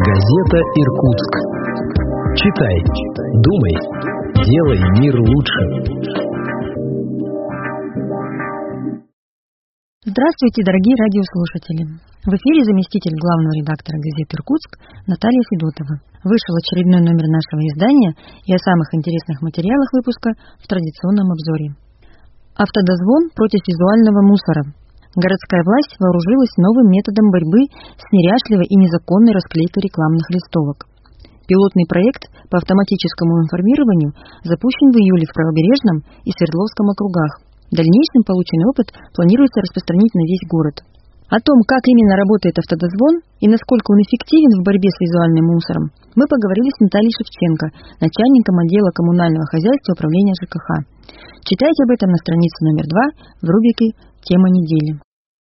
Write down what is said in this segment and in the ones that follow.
Газета «Иркутск». Читай, думай, делай мир лучше. Здравствуйте, дорогие радиослушатели. В эфире заместитель главного редактора газеты «Иркутск» Наталья Федотова. Вышел очередной номер нашего издания и о самых интересных материалах выпуска в традиционном обзоре. Автодозвон против визуального мусора. Городская власть вооружилась новым методом борьбы с неряшливой и незаконной расклейкой рекламных листовок. Пилотный проект по автоматическому информированию запущен в июле в Правобережном и Свердловском округах. В дальнейшем полученный опыт планируется распространить на весь город. О том, как именно работает автодозвон и насколько он эффективен в борьбе с визуальным мусором, мы поговорили с Натальей Шевченко, начальником отдела коммунального хозяйства управления ЖКХ. Читайте об этом на странице номер 2 в рубрике «Тема недели».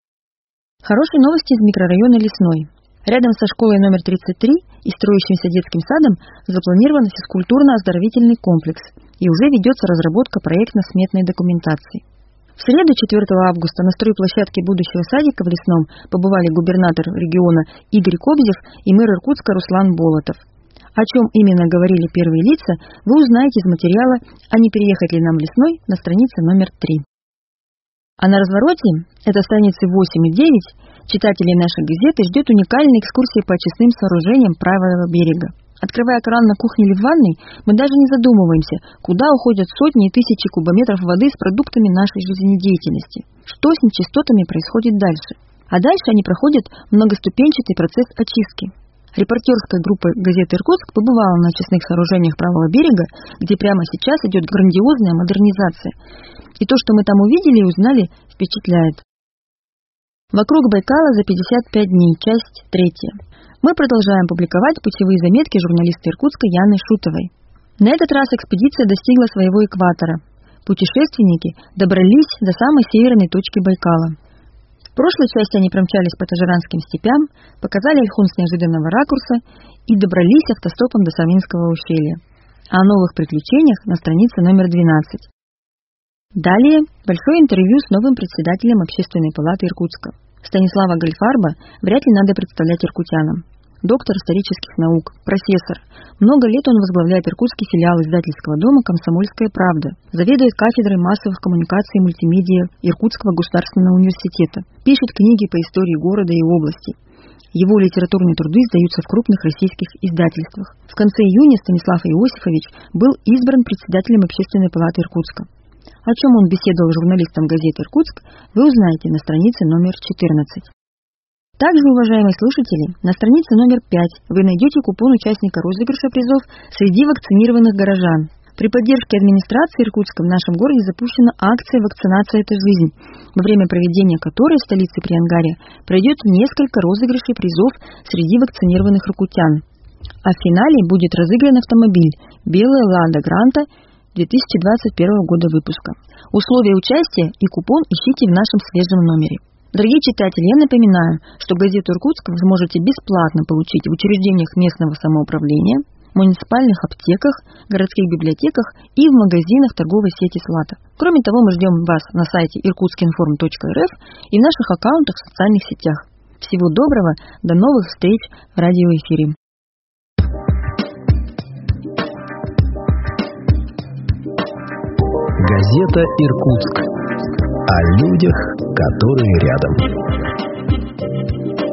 Хорошие новости из микрорайона Лесной. Рядом со школой номер 33 и строящимся детским садом запланирован физкультурно-оздоровительный комплекс и уже ведется разработка проектно-сметной документации. В среду 4 августа на стройплощадке будущего садика в Лесном побывали губернатор региона Игорь Кобзев и мэр Иркутска Руслан Болотов. О чем именно говорили первые лица, вы узнаете из материала «А не переехать ли нам в Лесной» на странице номер 3. А на развороте, это страницы 8 и 9, читателей нашей газеты ждет уникальная экскурсия по очистным сооружениям правого берега. Открывая кран на кухне или в ванной, мы даже не задумываемся, куда уходят сотни и тысячи кубометров воды с продуктами нашей жизнедеятельности. Что с нечистотами происходит дальше? А дальше они проходят многоступенчатый процесс очистки. Репортерская группа газеты «Иркутск» побывала на очистных сооружениях правого берега, где прямо сейчас идет грандиозная модернизация. И то, что мы там увидели и узнали, впечатляет. Вокруг Байкала за 55 дней, часть 3. Мы продолжаем публиковать путевые заметки журналиста Иркутска Яны Шутовой. На этот раз экспедиция достигла своего экватора. Путешественники добрались до самой северной точки Байкала. В прошлой части они промчались по Тажиранским степям, показали Ольхон с неожиданного ракурса и добрались автостопом до Савинского ущелья. О новых приключениях на странице номер 12. Далее большое интервью с новым председателем Общественной палаты Иркутска. Станислава Гальфарба вряд ли надо представлять иркутянам. Доктор исторических наук, профессор. Много лет он возглавляет иркутский филиал издательского дома «Комсомольская правда». Заведует кафедрой массовых коммуникаций и мультимедиа Иркутского государственного университета. Пишет книги по истории города и области. Его литературные труды издаются в крупных российских издательствах. В конце июня Станислав Иосифович был избран председателем Общественной палаты Иркутска. О чем он беседовал с журналистом газеты «Иркутск», вы узнаете на странице номер 14. Также, уважаемые слушатели, на странице номер 5 вы найдете купон участника розыгрыша призов среди вакцинированных горожан. При поддержке администрации Иркутска в нашем городе запущена акция «Вакцинация – это жизнь», во время проведения которой в столице при Ангаре пройдет несколько розыгрышей призов среди вакцинированных иркутян. А в финале будет разыгран автомобиль «Белая Лада Гранта» 2021 года выпуска. Условия участия и купон ищите в нашем свежем номере. Дорогие читатели, я напоминаю, что газету «Иркутск» вы сможете бесплатно получить в учреждениях местного самоуправления, муниципальных аптеках, городских библиотеках и в магазинах торговой сети «Слата». Кроме того, мы ждем вас на сайте irkutskинформ.рф и в наших аккаунтах в социальных сетях. Всего доброго, до новых встреч в радиоэфире. Газета «Иркутск». О людях, которые рядом.